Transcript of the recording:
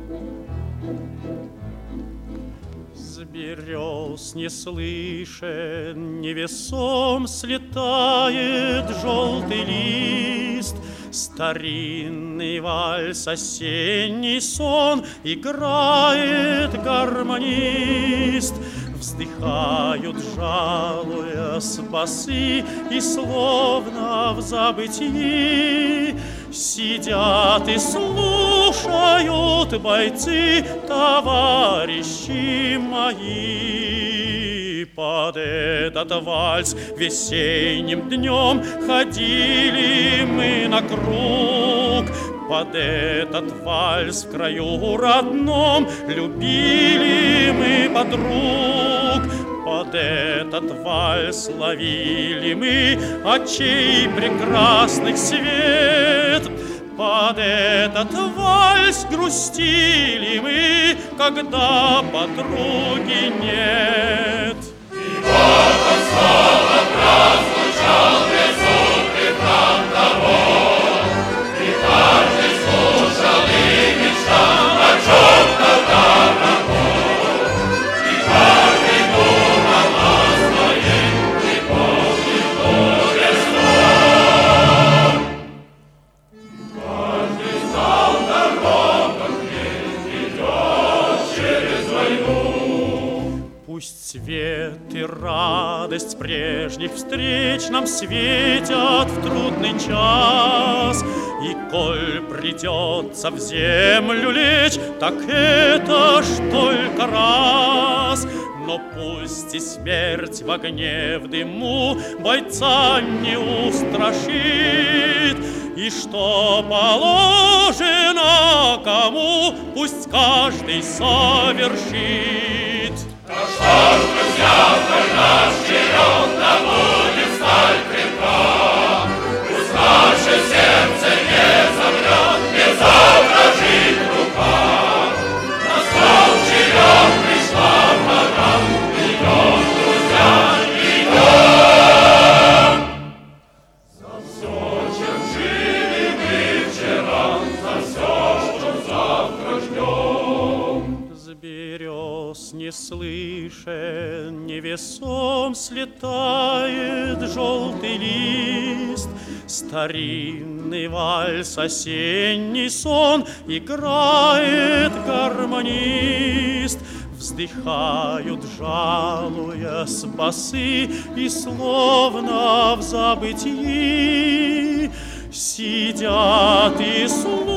С берез не слышен, невесом слетает желтый лист. Старинный вальс, осенний сон играет гармонист. Вздыхают, жалуясь, басы, и словно в забытии сидят и слушают бойцы, товарищи мои. Под этот вальс весенним днем ходили мы на круг. Под этот вальс в краю родном любили мы подруг. Под этот вальс ловили мы очей прекрасных свет. Под этот вальс грустили мы, когда подруги нет. И вот он снова прозвучал безумный фронтовой, и каждый слушал и мечтал о чем-то дорогом, и каждый думал о своей и помнит горе снов. И каждый знал дорогу, где идет через войну. Пусть свет и радость прежних встреч нам светят в трудный час, и коль придется в землю лечь, так это ж только раз. Но пусть и смерть в огне, в дыму бойца не устрашит, и что положено кому, пусть каждый совершит. Так что ж, друзья, коль наш черед, да будет сталь крепка, пусть наше сердце не замрет, не завтра жить рука. Настал черед, пришла пора, идем, друзья, идем. За все, чем жили мы вчера, за все, что завтра ждем. С берез не слышен, невесом слетает желтый лист. Старинный вальс, осенний сон играет гармонист. Вздыхают, жалуясь, басы, и словно в забытии сидят и слушают